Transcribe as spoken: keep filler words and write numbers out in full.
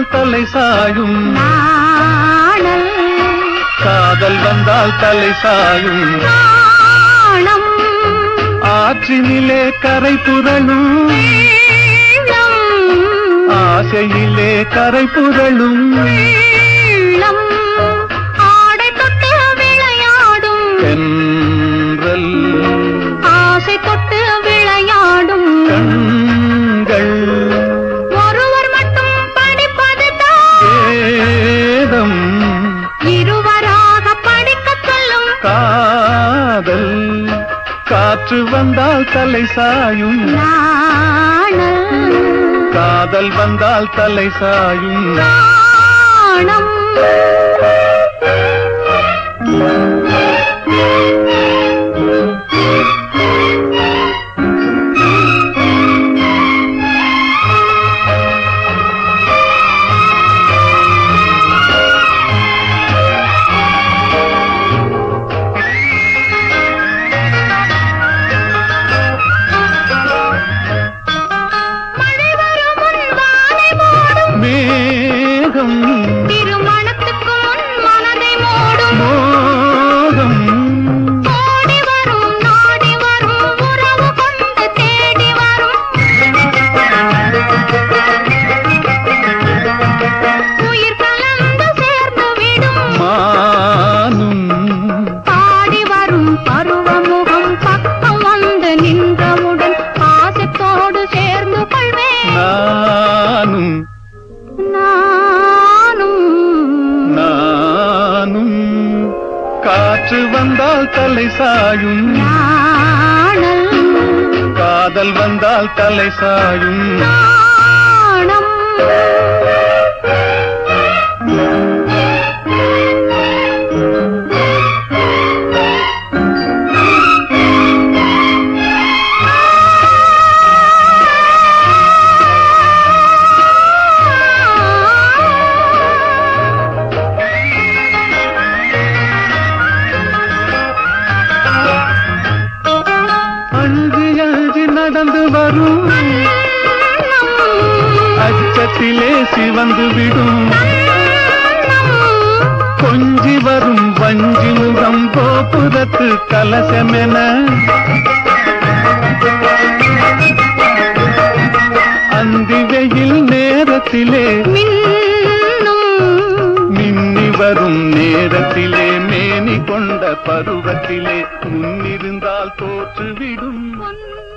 வந்தால் தலை சாயும் நாணல் காதல் வந்தால் தலை சாயும் நாணம் ஆற்றினிலே கரை புரளும் ஆசையிலே கரை புரளும் உள்ளம் ஆடை தொட்டு விளையாடும் தென்றல் ஆசை தொட்டு விளையாடும் கண்கள் ஒருவர் மட்டும் படிப்பதுதான் வேதம் இருவராக படிக்கச் சொல்லும் காதல் காற்று வந்தால் தலை சாயும் நாணல் காதல் வந்தால் தலை சாயும் நாணம் மேகம் திருமணத்துக்கு முன் மனதை மூடும் மோகம் ஓடி வரும் நாடி வரும் உறவு கொண்டு தேடி வரும் உயிர் கலந்து சேர்ந்து விடும் மானும் பாடி வரும் பருவமுகம் பக்கம் வந்து நின்றவுடன் பாசத்தோடு சேர்ந்து கொள்வேன் நானும் நானும் நானும் காற்று வந்தால் தலை சாயும் நாணல் காதல் வந்தால் தலை சாயும் நாணம் அழுது அழுது நடந்து வரும் அச்சத்திலே சிவந்து விடும் கொஞ்சி வரும் வஞ்சி முகம் கோபுரத்து கலசமென அந்தி வெயில் நேரத்திலே மின்னும் மின்னி வரும் நேரத்திலே மேனி கொண்ட பருவத்திலே முன்னிருந்தால் தோற்றுவிடும் பொன்